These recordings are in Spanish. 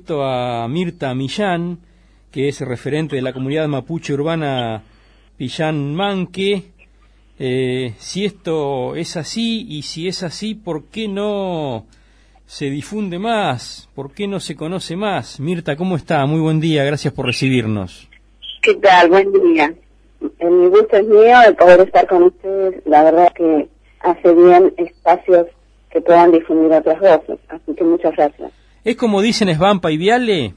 entrevisto a Mirta Millán, que es referente de la comunidad mapuche urbana Pillanmanque. Si esto es así, y si es así, ¿por qué no se difunde más? ¿Por qué no se conoce más? Mirta, ¿cómo está? Muy buen día, gracias por recibirnos. ¿Qué tal? Buen día. Mi gusto es mío de poder estar con ustedes. La verdad que hace bien espacios que puedan difundir otras voces, así que muchas gracias. ¿Es como dicen Svampa y Viale?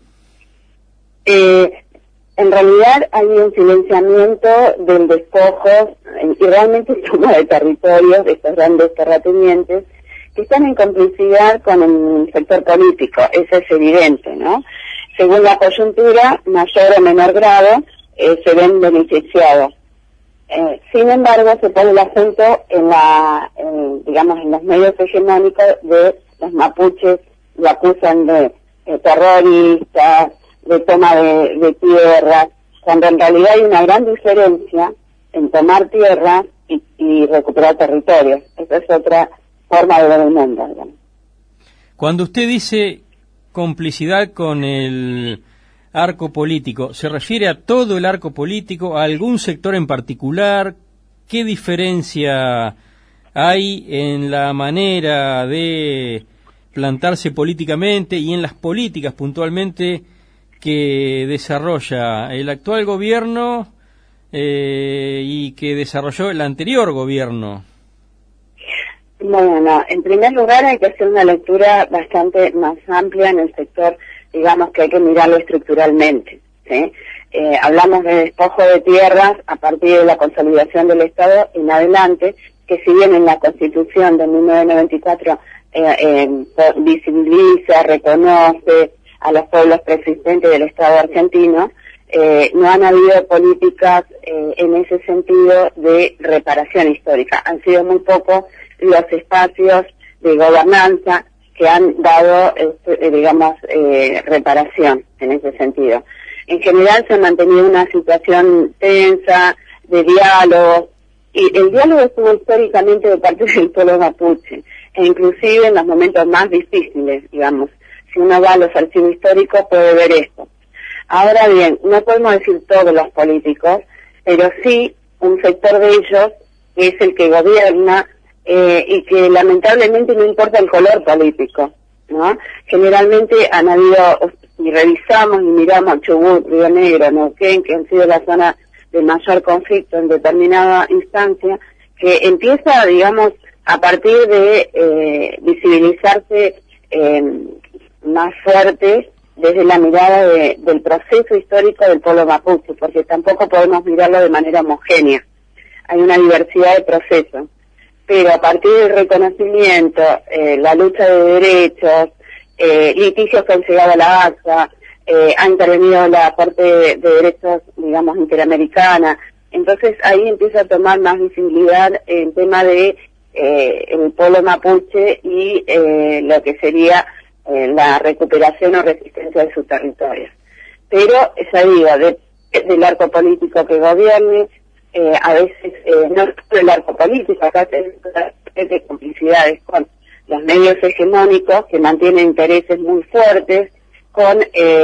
En realidad hay un silenciamiento del despojo y realmente toma de territorios de estos grandes terratenientes que están en complicidad con el sector político. Eso es evidente, ¿no? Según la coyuntura, mayor o menor grado, se ven beneficiados. Sin embargo, se pone el acento en los medios hegemónicos de los mapuches, lo acusan de terroristas, de toma de tierras, cuando en realidad hay una gran diferencia en tomar tierras y recuperar territorios. Esa es otra forma de ver el mundo, digamos. Cuando usted dice complicidad con el arco político, ¿se refiere a todo el arco político, a algún sector en particular? ¿Qué diferencia hay en la manera de plantarse políticamente y en las políticas puntualmente que desarrolla el actual gobierno y que desarrolló el anterior gobierno? Bueno, en primer lugar hay que hacer una lectura bastante más amplia en el sector, digamos que hay que mirarlo estructuralmente, ¿sí? Hablamos de despojo de tierras a partir de la consolidación del Estado en adelante, que si bien en la Constitución de 1994 visibiliza, reconoce a los pueblos preexistentes del Estado argentino, no han habido políticas en ese sentido de reparación histórica. Han sido muy pocos los espacios de gobernanza que han dado, reparación en ese sentido. En general se ha mantenido una situación tensa, de diálogo, y el diálogo estuvo históricamente de parte del pueblo mapuche, e inclusive en los momentos más difíciles, digamos. Si uno va a los archivos históricos puede ver esto. Ahora bien, no podemos decir todos los políticos, pero sí un sector de ellos que es el que gobierna y que lamentablemente no importa el color político, ¿no? Generalmente han habido, si revisamos y miramos Chubut, Río Negro, Neuquén, que han sido la zona de mayor conflicto en determinada instancia, que empieza, digamos, a partir de visibilizarse más fuerte desde la mirada del proceso histórico del pueblo mapuche, porque tampoco podemos mirarlo de manera homogénea. Hay una diversidad de procesos, pero a partir del reconocimiento, la lucha de derechos, litigios que han llegado a la AXA, ha intervenido la Corte de Derechos, digamos, interamericana. Entonces ahí empieza a tomar más visibilidad el tema de el pueblo mapuche y lo que sería la recuperación o resistencia de sus territorios. Pero, ya digo, del arco político que gobierne, a veces no solo el arco político, acá tenemos de complicidades con los medios hegemónicos que mantienen intereses muy fuertes, con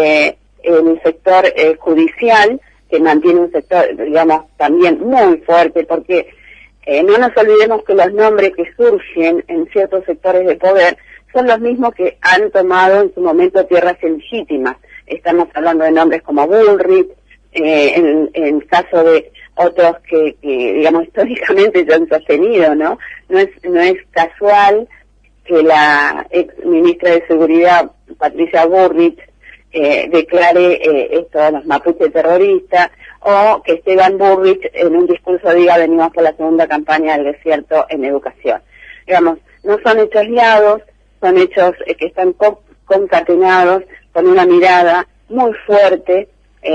el sector judicial, que mantiene un sector, digamos, también muy fuerte, porque no nos olvidemos que los nombres que surgen en ciertos sectores de poder son los mismos que han tomado en su momento tierras ilegítimas. Estamos hablando de nombres como Bullrich, en el caso de otros que digamos históricamente se han sostenido, ¿no? No es casual que la ex ministra de Seguridad, Patricia Bullrich, declare esto a los mapuches terroristas, o que Esteban Bullrich en un discurso diga venimos por la segunda campaña del desierto en educación. Digamos, no son hechos liados, son hechos que están concatenados con una mirada muy fuerte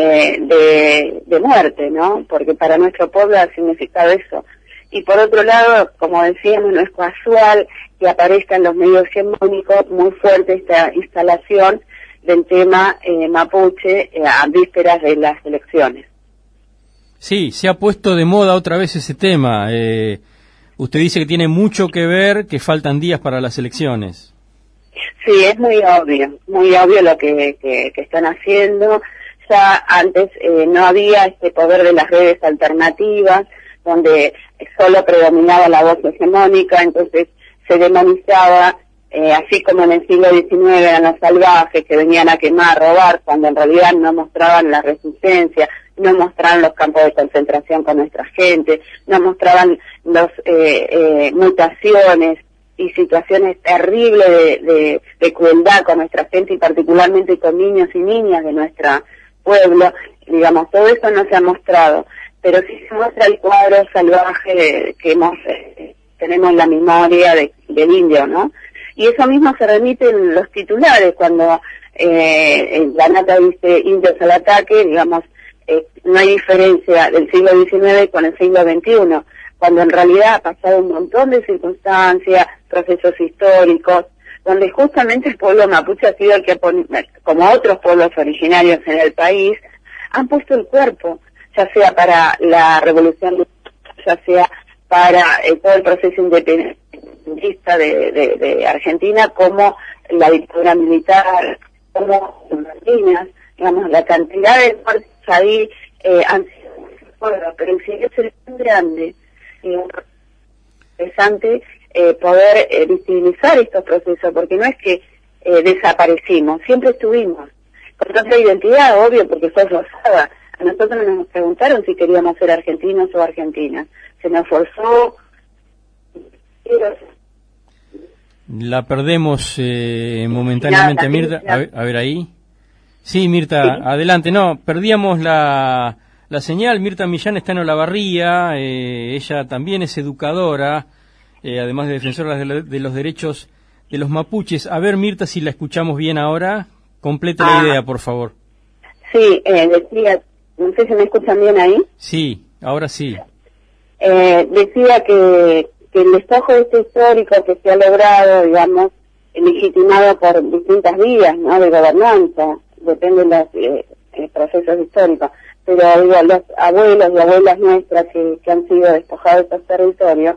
de muerte, ¿no? Porque para nuestro pueblo ha significado eso. Y por otro lado, como decíamos, no es casual que aparezca en los medios hegemónicos muy fuerte esta instalación del tema mapuche a vísperas de las elecciones. Sí, se ha puesto de moda otra vez ese tema. Usted dice que tiene mucho que ver, que faltan días para las elecciones. Sí, es muy obvio lo que están haciendo. Ya antes no había este poder de las redes alternativas, donde solo predominaba la voz hegemónica, entonces se demonizaba, así como en el siglo XIX eran los salvajes que venían a quemar, a robar, cuando en realidad no mostraban la resistencia, no mostraban los campos de concentración con nuestra gente, no mostraban las mutaciones y situaciones terribles de crueldad con nuestra gente y particularmente con niños y niñas de nuestro pueblo, digamos, todo eso no se ha mostrado, pero sí se muestra el cuadro salvaje que tenemos en la memoria del indio, ¿no? Y eso mismo se remite en los titulares, cuando la nata dice indios al ataque, digamos, no hay diferencia del siglo XIX con el siglo XXI, cuando en realidad ha pasado un montón de circunstancias, procesos históricos, donde justamente el pueblo mapuche ha sido el que, como otros pueblos originarios en el país, han puesto el cuerpo, ya sea para la revolución, ya sea para todo el proceso independentista de Argentina, como la dictadura militar, como Malvinas, digamos, la cantidad de muertes ahí han sido muy pero sigue siendo tan grande y interesante poder visibilizar estos procesos, porque no es que desaparecimos, siempre estuvimos con otra identidad, obvio, porque fue forzada. A nosotros nos preguntaron si queríamos ser argentinos o argentinas, se nos forzó. La perdemos momentáneamente, Mirta. A ver ahí. Sí, Mirta, sí. Adelante. No, perdíamos la señal. Mirta Millán está en Olavarría, ella también es educadora, además de defensora de los derechos de los mapuches. A ver, Mirta, si la escuchamos bien ahora. Complete la idea, por favor. Sí, decía, no sé si me escuchan bien ahí. Sí, ahora sí. Decía que el despojo histórico que se ha logrado, digamos, legitimado por distintas vías, ¿no?, de gobernanza, depende de los procesos históricos, pero digo, los abuelos y abuelas nuestras que han sido despojados de estos territorios,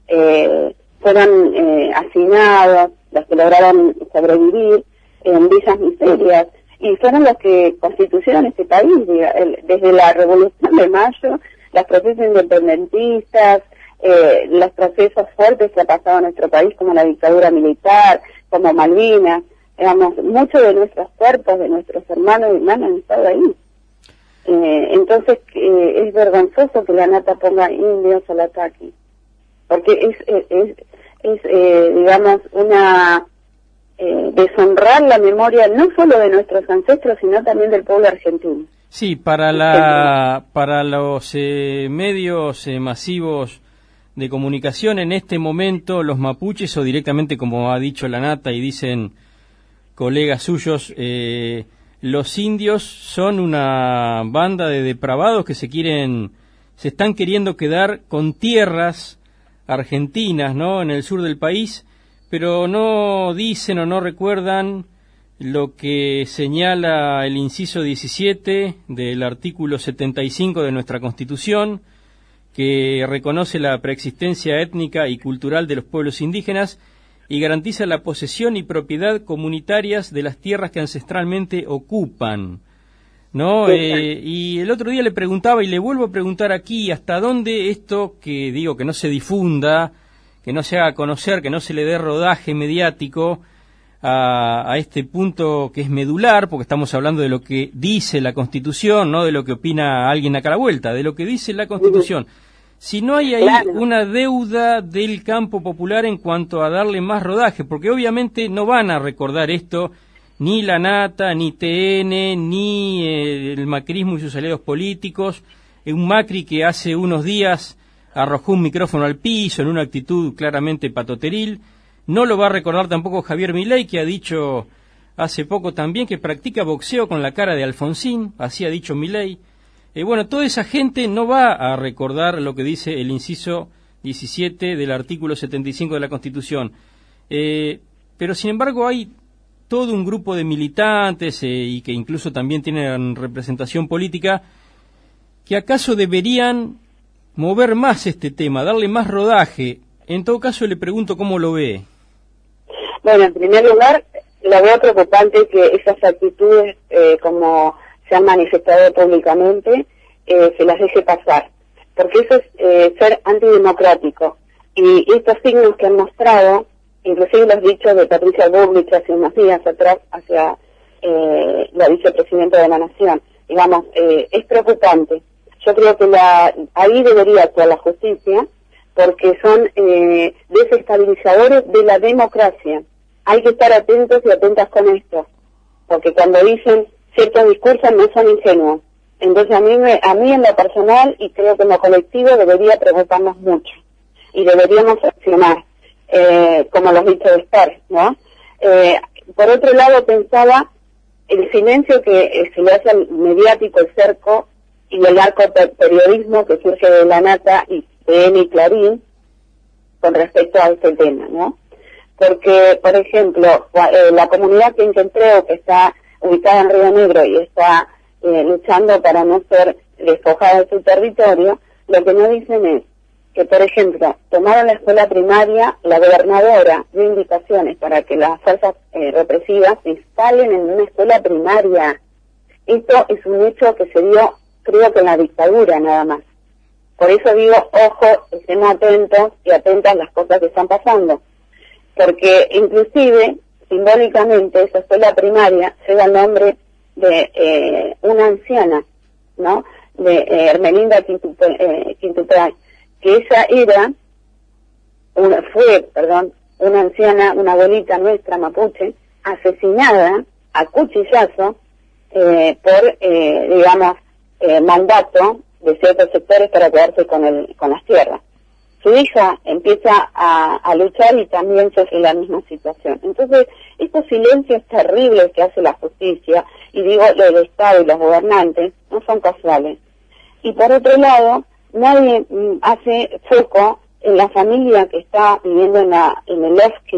fueron hacinados, los que lograron sobrevivir en villas miserias, y fueron los que constituyeron este país, desde la Revolución de Mayo, los procesos independentistas, los procesos fuertes que ha pasado en nuestro país, como la dictadura militar, como Malvinas, digamos, muchos de nuestros cuerpos, de nuestros hermanos y hermanas han estado ahí. Entonces, es vergonzoso que la nata ponga indios al ataque, porque es digamos, una deshonrar la memoria no solo de nuestros ancestros, sino también del pueblo argentino. Sí, para los medios masivos de comunicación en este momento, los mapuches, o directamente como ha dicho la nata y dicen colegas suyos, los indios son una banda de depravados que se están queriendo quedar con tierras argentinas, ¿no?, en el sur del país, pero no dicen o no recuerdan lo que señala el inciso 17 del artículo 75 de nuestra Constitución, que reconoce la preexistencia étnica y cultural de los pueblos indígenas y garantiza la posesión y propiedad comunitarias de las tierras que ancestralmente ocupan, ¿no? Y el otro día le preguntaba, y le vuelvo a preguntar aquí, hasta dónde esto que digo que no se difunda, que no se haga conocer, que no se le dé rodaje mediático a este punto que es medular, porque estamos hablando de lo que dice la Constitución, no de lo que opina alguien acá a la vuelta, de lo que dice la Constitución. Si no hay ahí una deuda del campo popular en cuanto a darle más rodaje, porque obviamente no van a recordar esto ni la nata, ni TN, ni el macrismo y sus aliados políticos, un Macri que hace unos días arrojó un micrófono al piso en una actitud claramente patoteril. No lo va a recordar tampoco Javier Milei, que ha dicho hace poco también que practica boxeo con la cara de Alfonsín, así ha dicho Milei. Bueno, toda esa gente no va a recordar lo que dice el inciso 17 del artículo 75 de la Constitución. Pero sin embargo hay todo un grupo de militantes y que incluso también tienen representación política que acaso deberían mover más este tema, darle más rodaje. En todo caso le pregunto cómo lo ve. Bueno, en primer lugar, lo veo preocupante que esas actitudes, como se han manifestado públicamente, se las deje pasar, porque eso es ser antidemocrático. Y estos signos que han mostrado, inclusive los dichos de Patricia Bullrich hace unos días atrás hacia la vicepresidenta de la Nación, digamos, es preocupante. Yo creo que ahí debería actuar la justicia, porque son desestabilizadores de la democracia. Hay que estar atentos y atentas con esto, porque cuando dicen ciertos discursos no son ingenuos. Entonces a mí en lo personal, y creo que en lo colectivo, debería preocuparnos mucho, y deberíamos accionar, como los dichos de Esther, ¿no? Por otro lado, pensaba el silencio que se le hace al mediático, el cerco y el narcoperiodismo que surge de la Nata y TN y Clarín con respecto a este tema, ¿no? Porque, por ejemplo, la comunidad Quinquentreo, que está ubicada en Río Negro y está luchando para no ser despojada de su territorio, lo que no dicen es que, por ejemplo, tomaron la escuela primaria, la gobernadora dio indicaciones para que las fuerzas represivas se instalen en una escuela primaria. Esto es un hecho que se dio, creo que en la dictadura nada más. Por eso digo, ojo, estemos atentos y atentas a las cosas que están pasando. Porque inclusive, simbólicamente, esa escuela primaria lleva el nombre de una anciana, ¿no? De Hermelinda Quintupay, que ella fue una anciana, una abuelita nuestra mapuche, asesinada a cuchillazo por, mandato de ciertos sectores para quedarse con las tierras. Su hija empieza a luchar y también sufre la misma situación. Entonces, estos silencios terribles que hace la justicia, y digo, el Estado y los gobernantes, no son casuales. Y por otro lado, nadie hace foco en la familia que está viviendo en el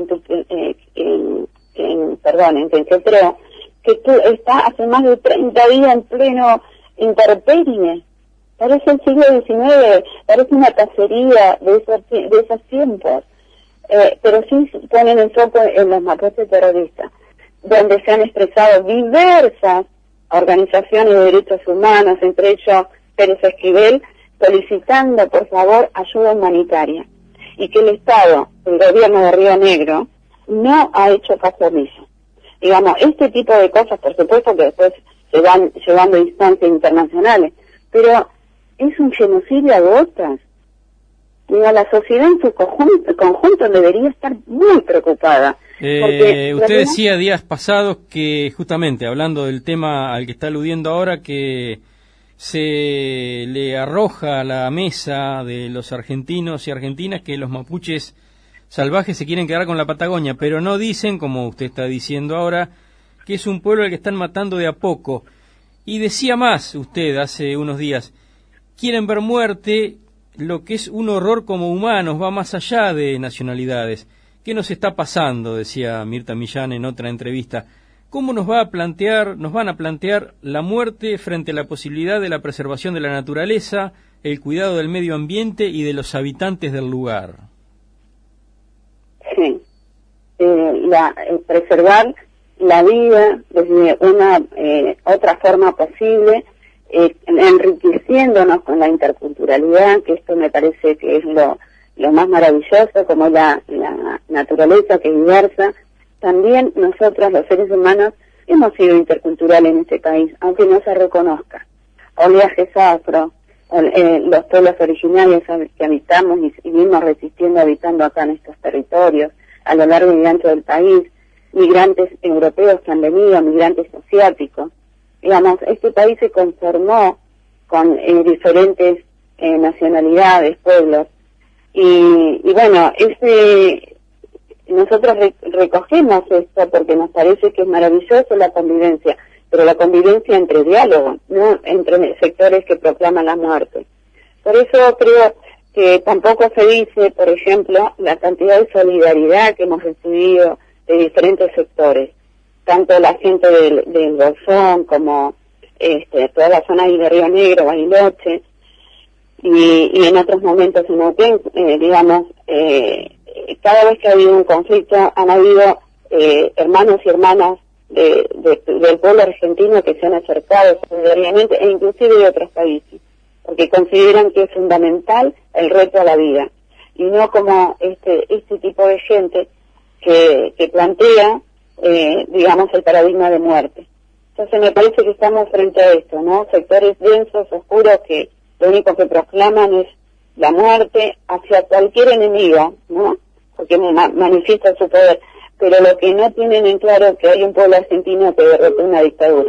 en Quinquentreo, que está hace más de 30 días en pleno intemperie. Parece el siglo XIX, parece una cacería de esos tiempos, pero sí ponen el foco en los mapuches terroristas, donde se han expresado diversas organizaciones de derechos humanos, entre ellos Pérez Esquivel, solicitando por favor ayuda humanitaria, y que el Estado, el gobierno de Río Negro, no ha hecho caso omiso. Digamos, este tipo de cosas, por supuesto que después se van llevando a instancias internacionales, pero es un genocidio a gotas. Digo, la sociedad en su conjunto debería estar muy preocupada. Usted decía días pasados que, justamente, hablando del tema al que está aludiendo ahora, que se le arroja a la mesa de los argentinos y argentinas que los mapuches salvajes se quieren quedar con la Patagonia, pero no dicen, como usted está diciendo ahora, que es un pueblo al que están matando de a poco. Y decía más usted hace unos días, quieren ver muerte, lo que es un horror como humanos, va más allá de nacionalidades. ¿Qué nos está pasando?, decía Mirta Millán en otra entrevista. ¿Cómo nos van a plantear la muerte frente a la posibilidad de la preservación de la naturaleza, el cuidado del medio ambiente y de los habitantes del lugar? Sí, preservar la vida desde una otra forma posible, enriqueciéndonos con la interculturalidad, que esto me parece que es lo más maravilloso, como la naturaleza que es diversa. También nosotros, los seres humanos, hemos sido interculturales en este país, aunque no se reconozca. Oleajes afro, los pueblos originarios que habitamos y seguimos resistiendo, habitando acá en estos territorios, a lo largo y ancho del país, migrantes europeos que han venido, migrantes asiáticos. Digamos, este país se conformó con diferentes nacionalidades, pueblos, y bueno, nosotros recogemos esto porque nos parece que es maravilloso la convivencia, pero la convivencia entre diálogo, no entre sectores que proclaman la muerte. Por eso creo que tampoco se dice, por ejemplo, la cantidad de solidaridad que hemos recibido de diferentes sectores, tanto la gente del Bolsón como toda la zona ahí de Río Negro, Bariloche, y en otros momentos en Neuquén, cada vez que ha habido un conflicto han habido hermanos y hermanas del pueblo argentino que se han acercado solidariamente, e inclusive de otros países, porque consideran que es fundamental el reto a la vida, y no como este tipo de gente que plantea, digamos, el paradigma de muerte. Entonces me parece que estamos frente a esto, ¿no? Sectores densos, oscuros, que lo único que proclaman es la muerte hacia cualquier enemigo, ¿no? Porque manifiesta su poder, pero lo que no tienen en claro es que hay un pueblo argentino que derrotó una dictadura.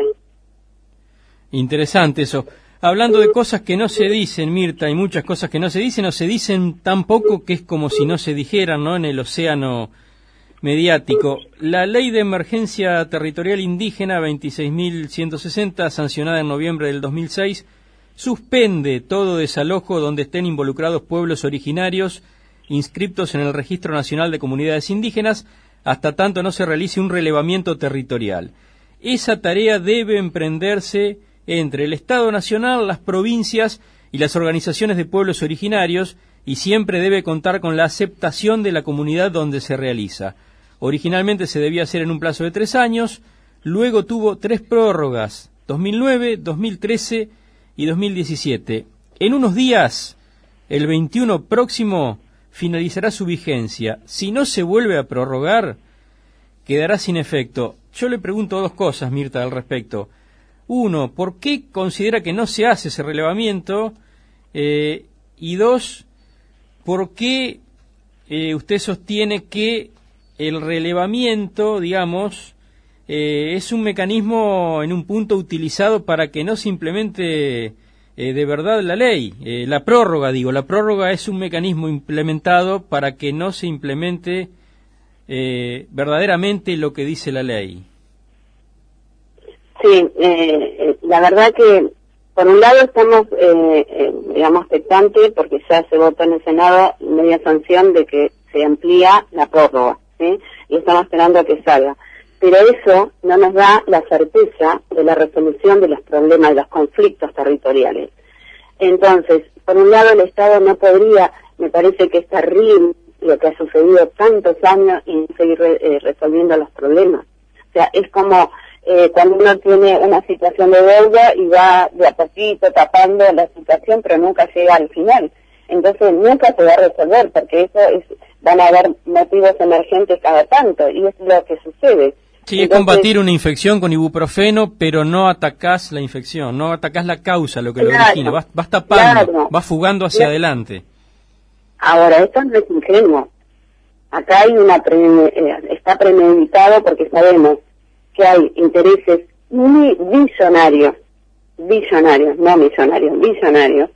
Interesante eso. Hablando de cosas que no se dicen, Mirta, hay muchas cosas que no se dicen, o se dicen tan poco que es como si no se dijeran, ¿no?, en el océano mediático. La Ley de Emergencia Territorial Indígena 26.160, sancionada en noviembre del 2006, suspende todo desalojo donde estén involucrados pueblos originarios inscriptos en el Registro Nacional de Comunidades Indígenas, hasta tanto no se realice un relevamiento territorial. Esa tarea debe emprenderse entre el Estado Nacional, las provincias y las organizaciones de pueblos originarios, y siempre debe contar con la aceptación de la comunidad donde se realiza. Originalmente se debía hacer en un plazo de 3 años, luego tuvo 3 prórrogas, 2009, 2013 y 2017. En unos días, el 21 próximo, finalizará su vigencia. Si no se vuelve a prorrogar, quedará sin efecto. Yo le pregunto 2 cosas, Mirta, al respecto. 1, ¿por qué considera que no se hace ese relevamiento? Y 2, ¿por qué usted sostiene que el relevamiento, digamos, es un mecanismo en un punto utilizado para que no se implemente de verdad la ley? La prórroga es un mecanismo implementado para que no se implemente verdaderamente lo que dice la ley. Sí, la verdad que por un lado estamos, digamos, expectantes porque ya se votó en el Senado media sanción de que se amplía la prórroga, ¿sí? Y estamos esperando a que salga. Pero eso no nos da la certeza de la resolución de los problemas, de los conflictos territoriales. Entonces, por un lado el Estado no podría, me parece que es terrible lo que ha sucedido tantos años y seguir resolviendo los problemas. O sea, es como cuando uno tiene una situación de deuda y va de a poquito tapando la situación, pero nunca llega al final. Entonces nunca se va a resolver, porque van a haber motivos emergentes cada tanto, y es lo que sucede. Sí, es combatir una infección con ibuprofeno, pero no atacás la infección, no atacás la causa, lo que lo origina, vas tapando, vas fugando hacia adelante. Ahora, esto no es ingenuo. Acá hay está premeditado porque sabemos que hay intereses billonarios, no millonarios, billonarios.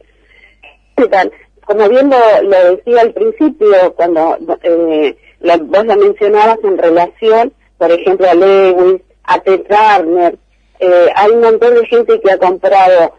Como bien lo decía al principio, cuando vos la mencionabas en relación, por ejemplo, a Lewis, a Ted Turner, hay un montón de gente que ha comprado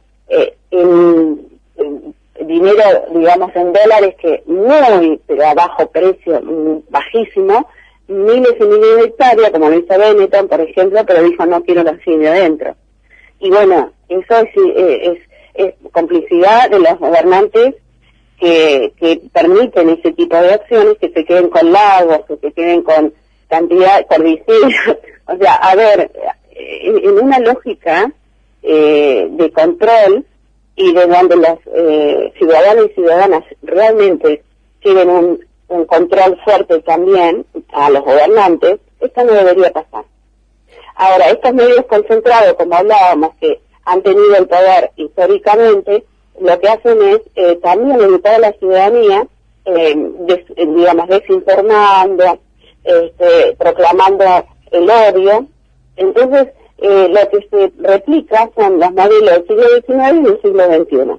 en dinero, digamos, en dólares, pero a bajo precio, bajísimo, miles y miles de hectáreas, como lo hizo Benetton, por ejemplo, pero dijo no quiero la de adentro. Y bueno, eso es complicidad de los gobernantes que permiten ese tipo de acciones, que se queden con lagos, que se queden con cantidad, cordilleras. O sea, a ver, en una lógica de control y de donde los ciudadanos y ciudadanas realmente tienen un control fuerte también a los gobernantes, esto no debería pasar. Ahora, estos medios concentrados, como hablábamos, que han tenido el poder históricamente, lo que hacen es también educar a la ciudadanía, digamos, desinformando, proclamando el odio. Entonces, lo que se replica son los modelos del siglo XIX y del siglo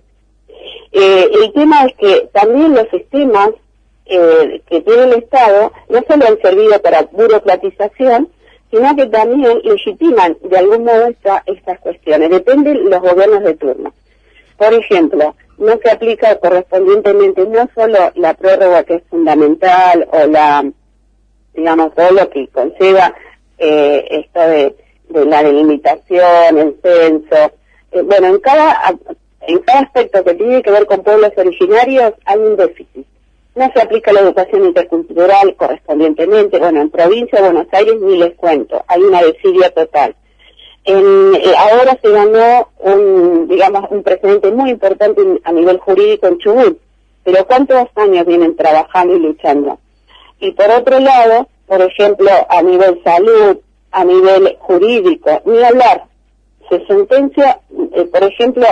XXI. El tema es que también los sistemas que tiene el Estado no solo han servido para burocratización, sino que también legitiman de algún modo estas cuestiones. Dependen los gobiernos de turno. Por ejemplo, no se aplica correspondientemente no solo la prórroga, que es fundamental, o digamos, todo lo que conlleva esto de la delimitación, el censo. Bueno, en cada aspecto que tiene que ver con pueblos originarios hay un déficit. no se aplica la educación intercultural correspondientemente. Bueno, en provincia de Buenos Aires ni les cuento, hay una desidia total. Ahora se ganó un precedente muy importante a nivel jurídico en Chubut, pero ¿cuántos años vienen trabajando y luchando? Y por otro lado, por ejemplo, a nivel salud, a nivel jurídico, ni hablar. Se sentencia, por ejemplo,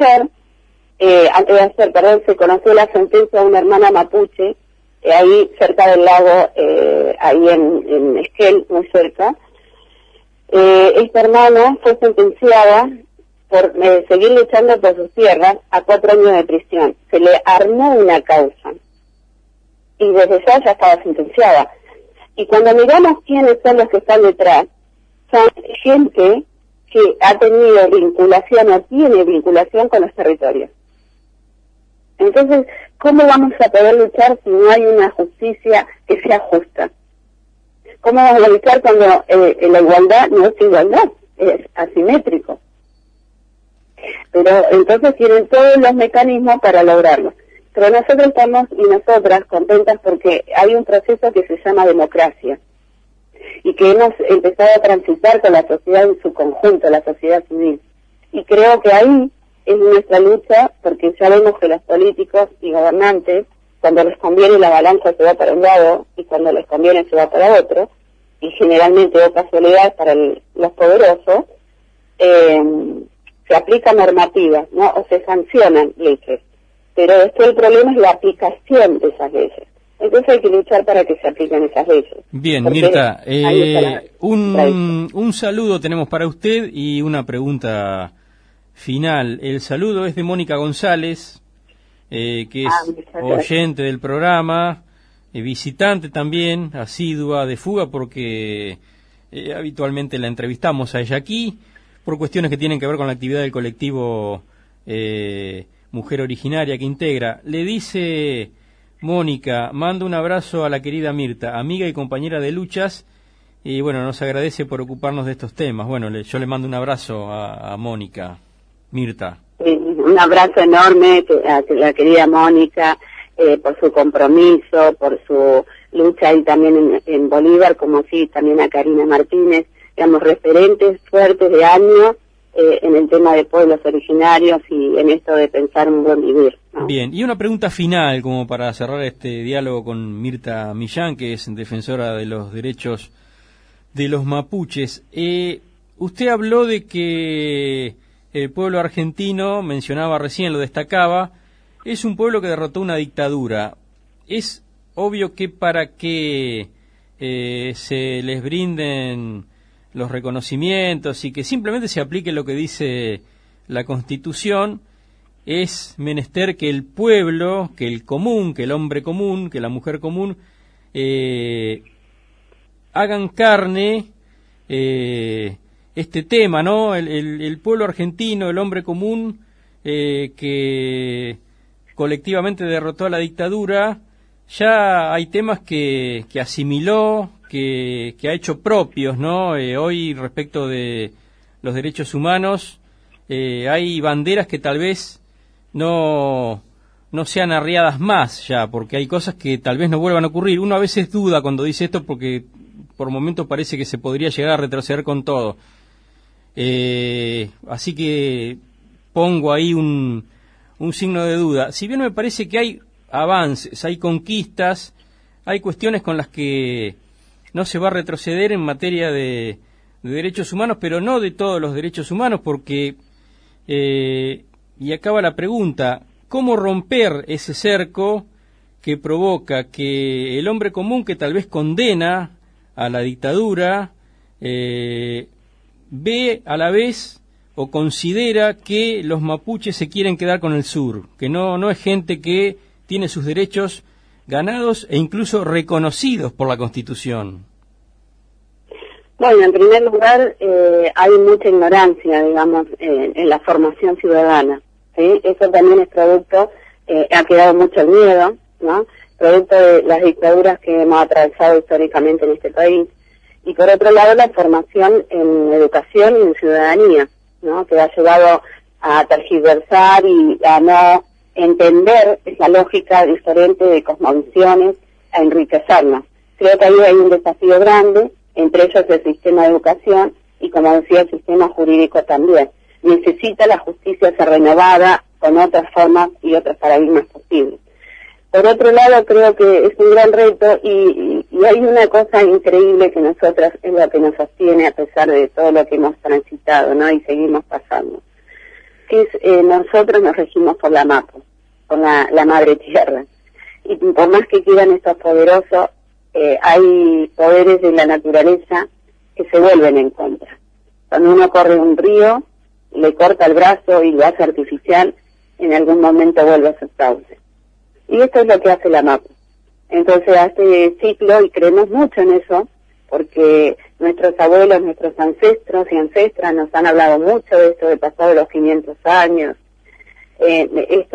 se conoció la sentencia de una hermana mapuche, ahí cerca del lago, ahí en Esquel, muy cerca. Esta hermana fue sentenciada por seguir luchando por sus tierras a 4 años de prisión. Se le armó una causa y desde ya estaba sentenciada. Y cuando miramos quiénes son los que están detrás, son gente que ha tenido vinculación o tiene vinculación con los territorios. Entonces, ¿cómo vamos a poder luchar si no hay una justicia que sea justa? ¿Cómo vamos a luchar cuando la igualdad no es igualdad? Es asimétrico. Pero entonces tienen todos los mecanismos para lograrlo. Pero nosotros estamos y nosotras contentas porque hay un proceso que se llama democracia y que hemos empezado a transitar con la sociedad en su conjunto, la sociedad civil. Y creo que ahí es nuestra lucha, porque ya vemos que los políticos y gobernantes, cuando les conviene la balanza se va para un lado y cuando les conviene se va para otro, y generalmente de casualidad para los poderosos, se aplican normativas, ¿no? O se sancionan leyes. Pero después el problema es la aplicación de esas leyes. Entonces hay que luchar para que se apliquen esas leyes. Bien, Mirta, un saludo tenemos para usted y una pregunta final. El saludo es de Mónica González, que es oyente del programa, visitante también, asidua de Fuga, porque habitualmente la entrevistamos a ella aquí, por cuestiones que tienen que ver con la actividad del colectivo Mujer Originaria que integra. Le dice Mónica, manda un abrazo a la querida Mirta, amiga y compañera de luchas, y bueno, nos agradece por ocuparnos de estos temas. Bueno, yo le mando un abrazo a Mónica. Mirta. Un abrazo enorme a la querida Mónica, por su compromiso, por su lucha ahí también en Bolívar, como así también a Karina Martínez, digamos, referentes fuertes de años en el tema de pueblos originarios y en esto de pensar un buen vivir, ¿no? Bien, y una pregunta final, como para cerrar este diálogo con Mirta Millán, que es defensora de los derechos de los mapuches. Usted habló de que el pueblo argentino, mencionaba recién, lo destacaba, es un pueblo que derrotó una dictadura. Es obvio que para que se les brinden los reconocimientos y que simplemente se aplique lo que dice la Constitución, es menester que el pueblo, que el común, que el hombre común, que la mujer común, hagan carne este tema, ¿no? El pueblo argentino, el hombre común, que colectivamente derrotó a la dictadura, ya hay temas que asimiló, que ha hecho propios, ¿no? Hoy, respecto de los derechos humanos, hay banderas que tal vez no sean arriadas más ya, porque hay cosas que tal vez no vuelvan a ocurrir. Uno a veces duda cuando dice esto porque por momentos parece que se podría llegar a retroceder con todo. Así que pongo ahí un signo de duda. Si bien me parece que hay avances, hay conquistas, hay cuestiones con las que no se va a retroceder en materia de derechos humanos, pero no de todos los derechos humanos, porque, y acaba la pregunta, ¿cómo romper ese cerco que provoca que el hombre común, que tal vez condena a la dictadura, ve a la vez o considera que los mapuches se quieren quedar con el sur, que no es gente que tiene sus derechos ganados e incluso reconocidos por la Constitución? Bueno, en primer lugar, hay mucha ignorancia, digamos, en la formación ciudadana, ¿sí? Eso también es producto, ha quedado mucho el miedo, ¿no? Producto de las dictaduras que hemos atravesado históricamente en este país. Y por otro lado, la formación en educación y en ciudadanía, ¿no? Que ha llevado a tergiversar y a no entender esa lógica diferente de cosmovisiones, a enriquecerla. Creo que ahí hay un desafío grande, entre ellos el sistema de educación y, como decía, el sistema jurídico también. Necesita la justicia ser renovada con otras formas y otros paradigmas posibles. Por otro lado, creo que es un gran reto y hay una cosa increíble que nosotras es lo que nos sostiene a pesar de todo lo que hemos transitado, ¿no? Y seguimos pasando. Que es, nosotros nos regimos por la MAPO, por la Madre Tierra. Y por más que quieran estos poderosos, hay poderes de la naturaleza que se vuelven en contra. Cuando uno corre un río, le corta el brazo y lo hace artificial, en algún momento vuelve a su cauce. Y esto es lo que hace la MAPO. Entonces hace ciclo, y creemos mucho en eso, porque nuestros abuelos, nuestros ancestros y ancestras nos han hablado mucho de esto, de pasado los 500 años, esto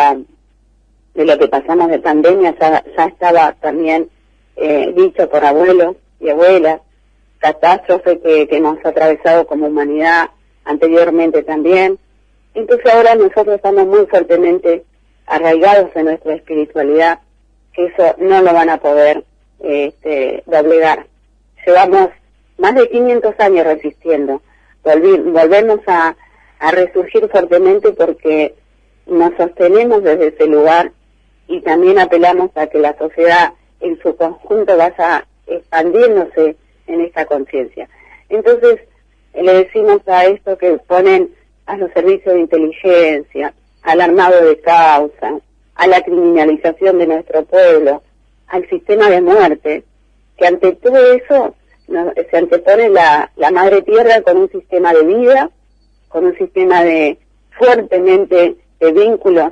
de lo que pasamos de pandemia ya estaba también dicho por abuelos y abuelas, catástrofe que hemos atravesado como humanidad anteriormente también. Entonces ahora nosotros estamos muy fuertemente arraigados en nuestra espiritualidad, que eso no lo van a poder doblegar. Llevamos más de 500 años resistiendo, volvemos a resurgir fuertemente porque nos sostenemos desde ese lugar y también apelamos a que la sociedad en su conjunto vaya expandiéndose en esta conciencia. Entonces le decimos a esto que ponen a los servicios de inteligencia, al armado de causa, a la criminalización de nuestro pueblo, al sistema de muerte, que ante todo eso se antepone la Madre Tierra con un sistema de vida, con un sistema de fuertemente de vínculos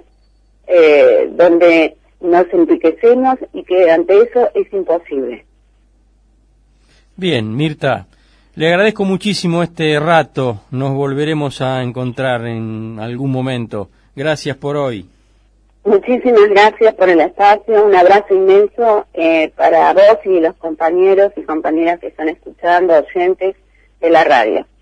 donde nos enriquecemos y que ante eso es imposible. Bien, Mirta, le agradezco muchísimo este rato, nos volveremos a encontrar en algún momento. Gracias por hoy. Muchísimas gracias por el espacio, un abrazo inmenso para vos y los compañeros y compañeras que están escuchando, oyentes de la radio.